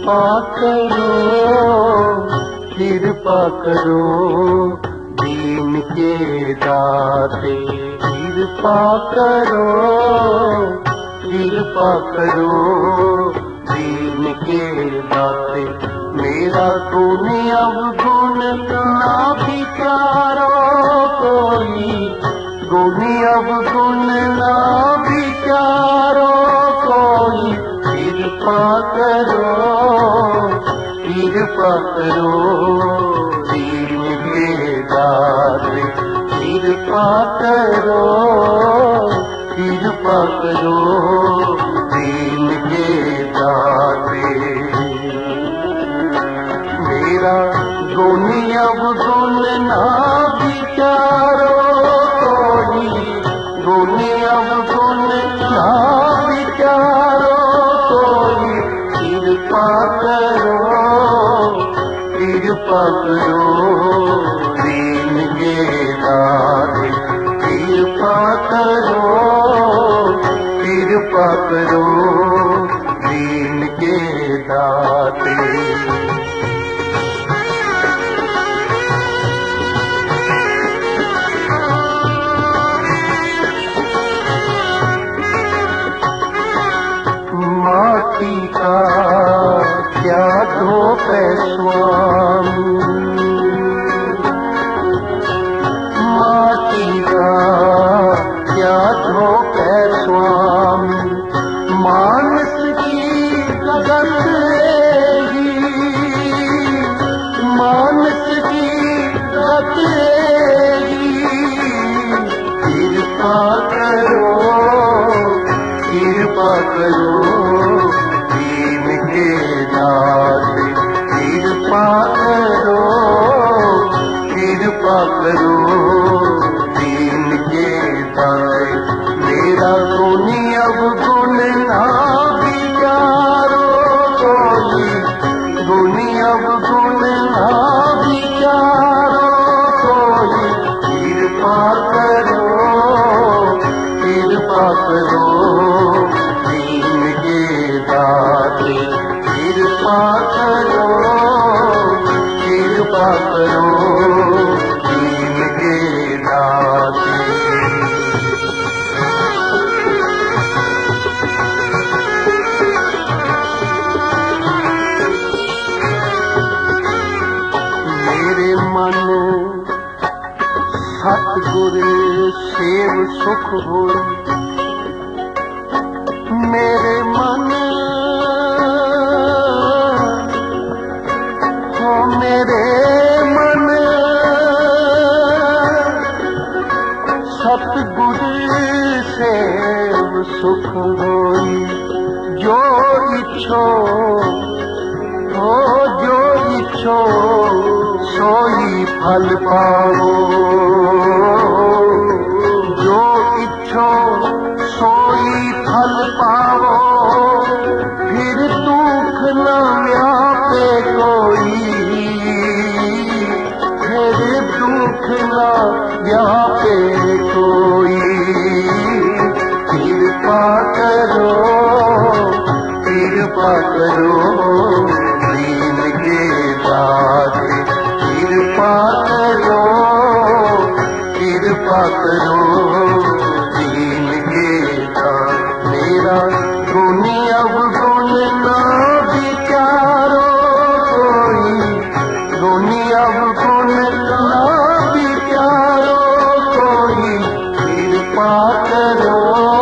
कृपा करो, कृपा करो दीन के दाते। कृपा करो, कृपा करो दीन के दाते। मेरा गुण अवगुण ना विचारो कोई, गुण अवगुण ना विचारो कोई। कृपा करो, कृपा करो दीन के दाते। कृपा करो, कृपा करो दीन के दाते। मेरा गुण अवगुण ना विचारो कोई, गुण अवगुण ना विचारो कोई। कृपा करो, कृपा करो दीन के दाते। कृपा करो, कृपा करो दीन के दाते। माटी का क्या धोप है स्वामी, माटी का क्या धोप है स्वामी। मानस की जगत ही, मानस की जगत ही। कृपा करो, कृपा करो दीन के दाते। कृपा करो, कृपा करो दीन के दाते। मेरा गुण अवगुण ना विचारो कोई, गुण अवगुण ना विचारो कोई। कृपा करो, कृपा करो दीन के दाते। कृपा करो, कृपा करो दीन के दाते। मेरे मन सतगुर सेव सुख होई, मेरे मन हो, मेरे मन सतगुर सेव सुख होई। जो इच्छो हो, जो इच्छो सोई फल पाओ। जो इच्छो सोई फल पाओ, फिर दुख न व्यापे कोई, फिर दुख न व्यापे कोई। कृपा करो, कृपा करो दीन के दाते। कृपा करो, कृपा करो दीन के दाते। मेरा गुण अवगुण ना विचारो कोई, गुण अवगुण ना विचारो कोई। कृपा करो,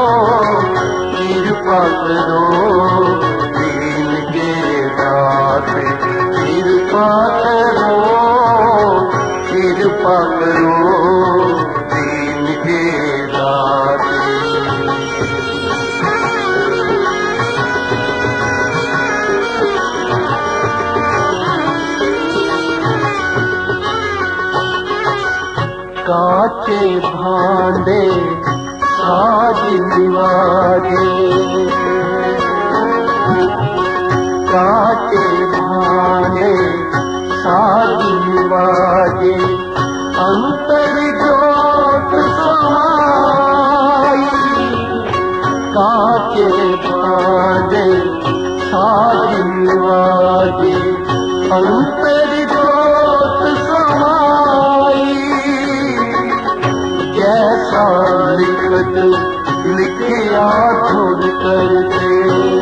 कृपा करो दीन के दाते। कृपा करो, कृपा करो दीन के दाते। काचे भांडे साज निवाजे, काचे भांडे साज निवाजे। अंतर जोत समाई, काचे भांडे साज निवाजे। अंतर जोत समाई, जैसा लिखत लिखिया धुन करते,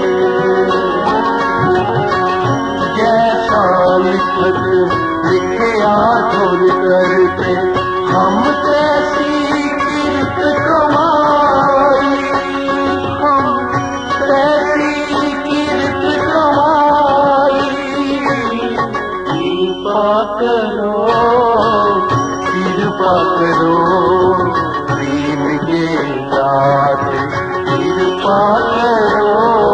जैसा लिखत लिखिया धुन करते, हम कैसी कीर्त कमाई, हम कैसी कीर्त कमाई। कृपा करो, कृपा करो, प्रेम के दात, कृपा करो,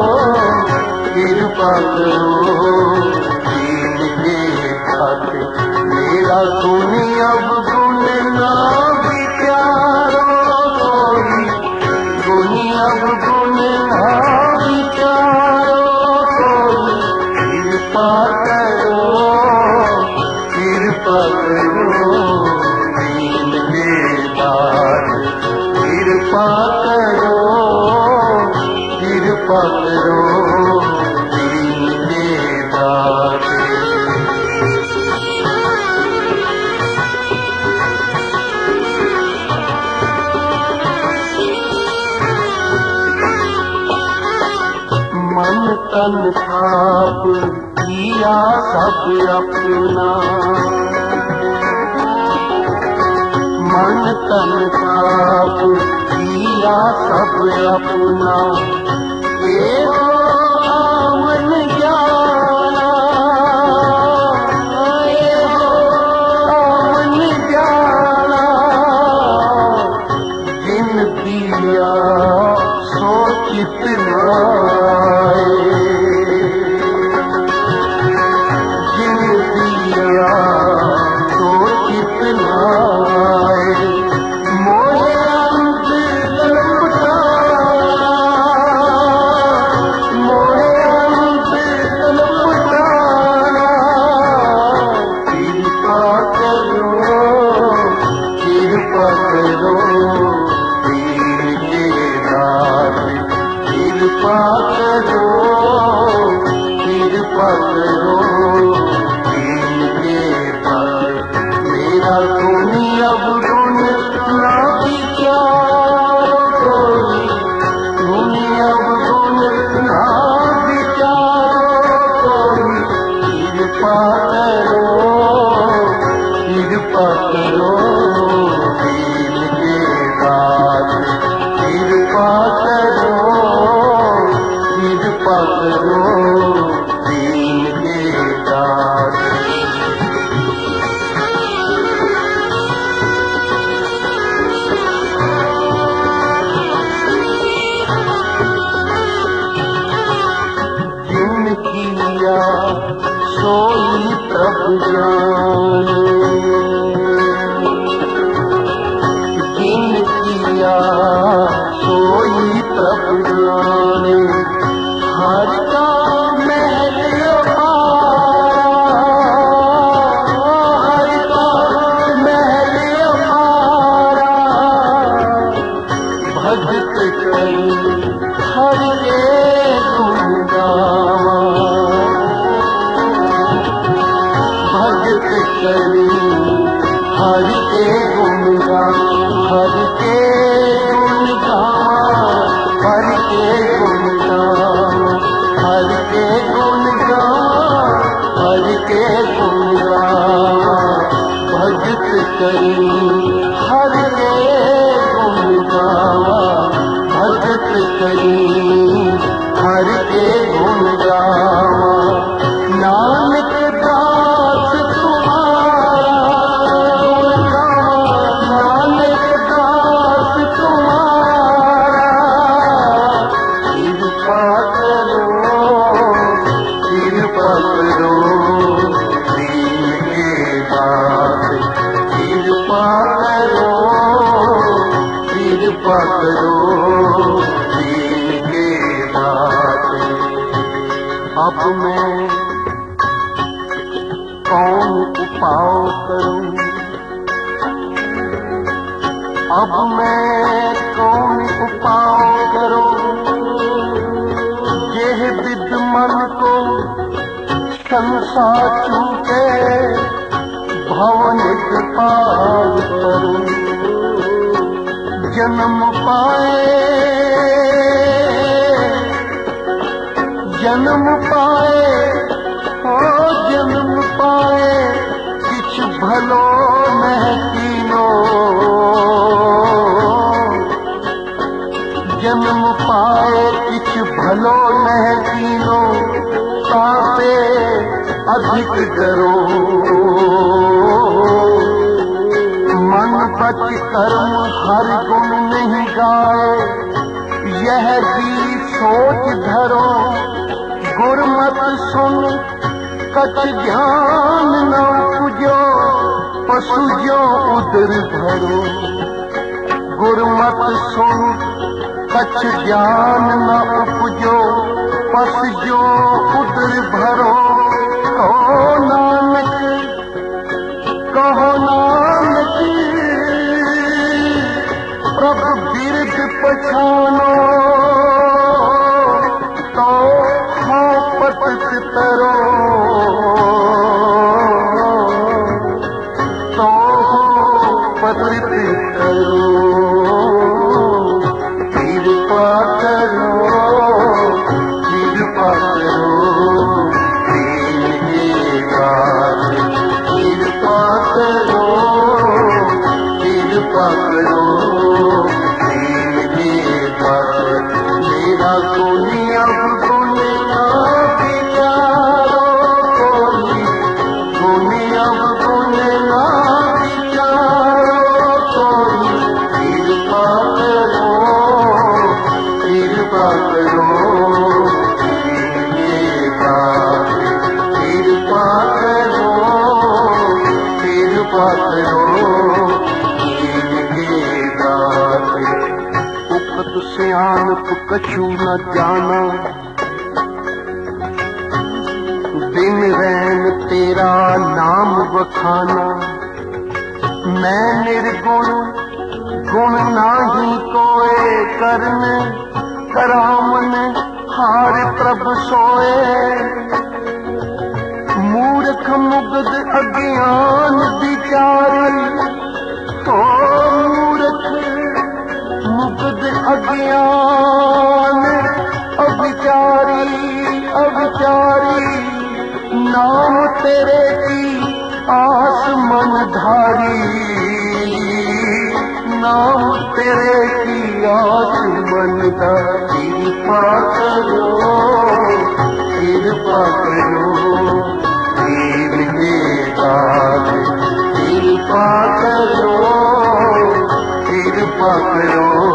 कृपा करो, प्रेम के दात। मेरा सुनी अब गुण ना विचारो कोई, सुनी अब गुण ना विचारो कोई। कृपा करो, कृपा करो, प्रेम के दात, कृपा करो, कृपा करो, प्रेम के दात। मन तन थाप किया सब अपना, मन तन थाप किया सब अपना, ये हो आवन जाना, ये हो आवन जाना। जिन दिया सो कितना सोई प्रभु जाने, जिन किया सोई प्रभु जाने। हर का महल अपारा, हर का महल अपारा, भजत करी हर के गुण गावा, भजत करी हर के गुण गावा, हर के गुण गावा, हर के गुण गावा, हर के गुण गावा, हर के गुण गावा। भजत करी हर के गुण गावा, भजत करी हर के गुण गावा। नानक दास तुम्हारा गुण गावा, नानक दास तुम्हारा। कृपा करो, कृपा करो, दीन के दास, कृपा करो, कृपा करो, दीन के दास। अब मैं कौन उपाय करूं, अब मैं कौन उपाय करूं। यह विद मन को संसार जन्म पाए हो जन्म पाए किछ भलो महकीनो जन्म पाए किछ भलो महकीनो तापे अधिक डरो मन बच कर्म हर गुण नहीं गाए यह भी सोच धरो गुरमत सुन कछ ज्ञान न उपजो पशु जो उदर भरो गुरमत सुन कछ ज्ञान न उपजो पशु जो उदर भरो कहो नानक प्रभु बिरद पछानो तो हाँ पतित तरो तो पतित तरो कृपा करो कृपा करो कृपा करो मेरा कोई अब गुण ना विचारो कोई अब गुण ना विचारो कोई कृपा करो कृपा करो कृपा करो कृपा करो सियानप कछु न जाना दिन रैन तेरा नाम बखाना मैं निर्गुण गुण नाही कोय करन करामन हार प्रभ सोए मूर्ख मुग्ध अज्ञान विचारी तो मूर्ख मुग्ध अज्ञान अविचारी नाम तेरे की आस मन धारी नाम तेरे की आस मन धारी कृपा करो कृपा करो कृपा करो कृपा करो